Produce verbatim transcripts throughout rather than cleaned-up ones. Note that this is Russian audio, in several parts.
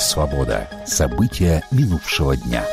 «Свобода». События минувшего дня.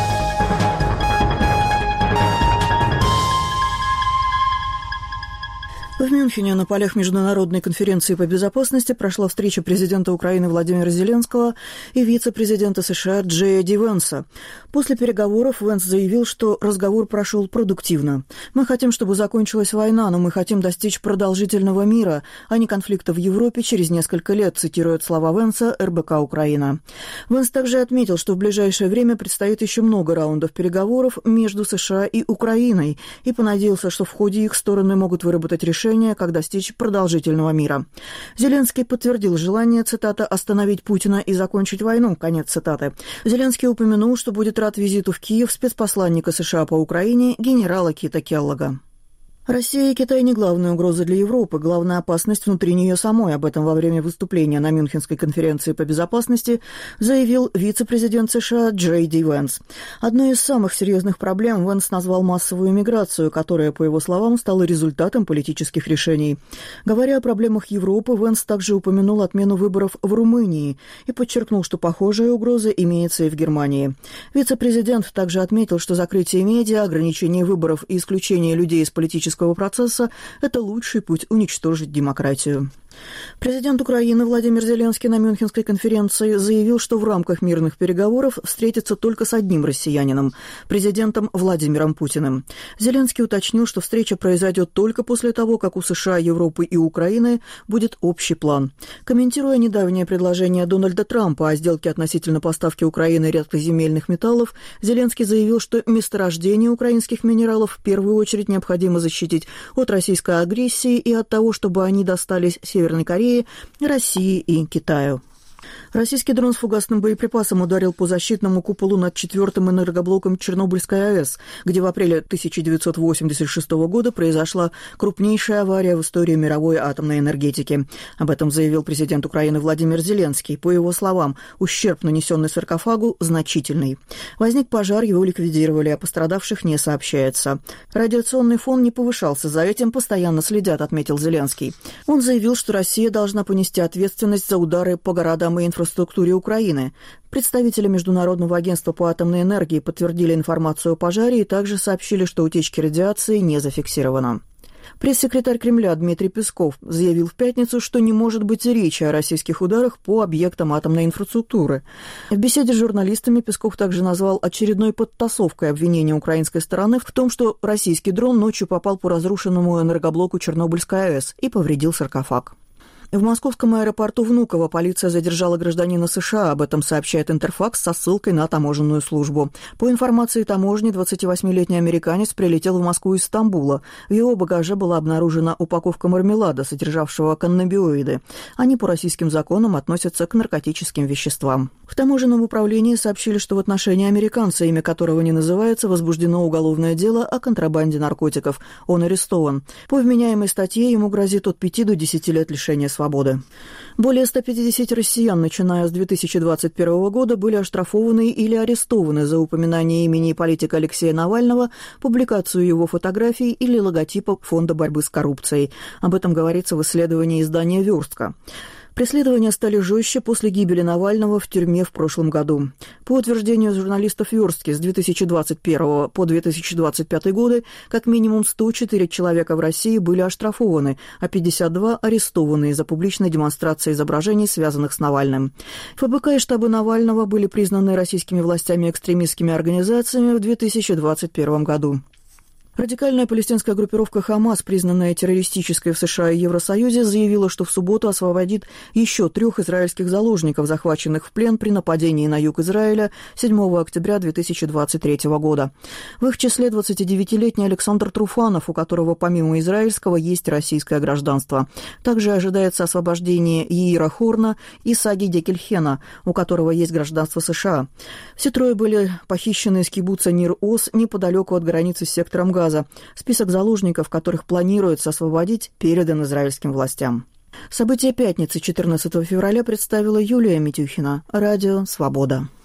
В Мюнхене на полях Международной конференции по безопасности прошла встреча президента Украины Владимира Зеленского и вице-президента США Джея Ди Венса. После переговоров Венс заявил, что разговор прошел продуктивно. «Мы хотим, чтобы закончилась война, но мы хотим достичь продолжительного мира, а не конфликта в Европе через несколько лет», цитирует слова Венса эр бэ ка «Украина». Венс также отметил, что в ближайшее время предстоит еще много раундов переговоров между США и Украиной, и понадеялся, что в ходе их стороны могут выработать решение, как достичь продолжительного мира. Зеленский подтвердил желание, цитата, «остановить Путина и закончить войну», конец цитаты. Зеленский упомянул, что будет рад визиту в Киев спецпосланника США по Украине генерала Кита Келлога. Россия и Китай не главная угроза для Европы, главная опасность внутри нее самой. Об этом во время выступления на Мюнхенской конференции по безопасности заявил вице-президент США Джей Ди Венс. Одной из самых серьезных проблем Венс назвал массовую миграцию, которая, по его словам, стала результатом политических решений. Говоря о проблемах Европы, Венс также упомянул отмену выборов в Румынии и подчеркнул, что похожая угроза имеется и в Германии. Вице-президент также отметил, что закрытие медиа, ограничение выборов и исключение людей из политического процесса – это лучший путь уничтожить демократию. Президент Украины Владимир Зеленский на Мюнхенской конференции заявил, что в рамках мирных переговоров встретится только с одним россиянином – президентом Владимиром Путиным. Зеленский уточнил, что встреча произойдет только после того, как у США, Европы и Украины будет общий план. Комментируя недавнее предложение Дональда Трампа о сделке относительно поставки Украины редкоземельных металлов, Зеленский заявил, что месторождение украинских минералов в первую очередь необходимо защитить от российской агрессии и от того, чтобы они достались Северной Корее, России и Китаю. Российский дрон с фугасным боеприпасом ударил по защитному куполу над четвертым энергоблоком Чернобыльской АЭС, где в апреле тысяча девятьсот восемьдесят шестого года произошла крупнейшая авария в истории мировой атомной энергетики. Об этом заявил президент Украины Владимир Зеленский. По его словам, ущерб, нанесенный саркофагу, значительный. Возник пожар, его ликвидировали, о пострадавших не сообщается. Радиационный фон не повышался, за этим постоянно следят, отметил Зеленский. Он заявил, что Россия должна понести ответственность за удары по городам и инфраструктуре Украины. Представители Международного агентства по атомной энергии подтвердили информацию о пожаре и также сообщили, что утечки радиации не зафиксировано. Пресс-секретарь Кремля Дмитрий Песков заявил в пятницу, что не может быть речи о российских ударах по объектам атомной инфраструктуры. В беседе с журналистами Песков также назвал очередной подтасовкой обвинения украинской стороны в том, что российский дрон ночью попал по разрушенному энергоблоку Чернобыльской АЭС и повредил саркофаг. В московском аэропорту Внуково полиция задержала гражданина США, об этом сообщает Интерфакс со ссылкой на таможенную службу. По информации таможни, двадцативосьмилетний американец прилетел в Москву из Стамбула. В его багаже была обнаружена упаковка мармелада, содержавшего каннабиоиды. Они по российским законам относятся к наркотическим веществам. В таможенном управлении сообщили, что в отношении американца, имя которого не называется, возбуждено уголовное дело о контрабанде наркотиков. Он арестован. По вменяемой статье ему грозит от пяти до десяти лет лишения свободы. свободы. Более ста пятидесяти россиян, начиная с две тысячи двадцать первого года, были оштрафованы или арестованы за упоминание имени политика Алексея Навального, публикацию его фотографий или логотипа Фонда борьбы с коррупцией. Об этом говорится в исследовании издания «Верстка». Преследования стали жестче после гибели Навального в тюрьме в прошлом году. По утверждению журналистов «Верстки», с две тысячи двадцать первого по две тысячи двадцать пятый годы как минимум сто четыре человека в России были оштрафованы, а пятьдесят два арестованы из-за публичной демонстрации изображений, связанных с Навальным. эф бэ ка и штабы Навального были признаны российскими властями экстремистскими организациями в две тысячи двадцать первом году. Радикальная палестинская группировка «Хамас», признанная террористической в США и Евросоюзе, заявила, что в субботу освободит еще трех израильских заложников, захваченных в плен при нападении на юг Израиля седьмого октября две тысячи двадцать третьего года. В их числе двадцатидевятилетний Александр Труфанов, у которого помимо израильского есть российское гражданство. Также ожидается освобождение Яира Хорна и Саги Декельхена, у которого есть гражданство США. Все трое были похищены из кибуца Нир-Оз неподалеку от границы с сектором Газа. Список заложников, которых планируется освободить, передан израильским властям. События пятницы, четырнадцатого февраля, представила Юлия Митюхина. Радио «Свобода».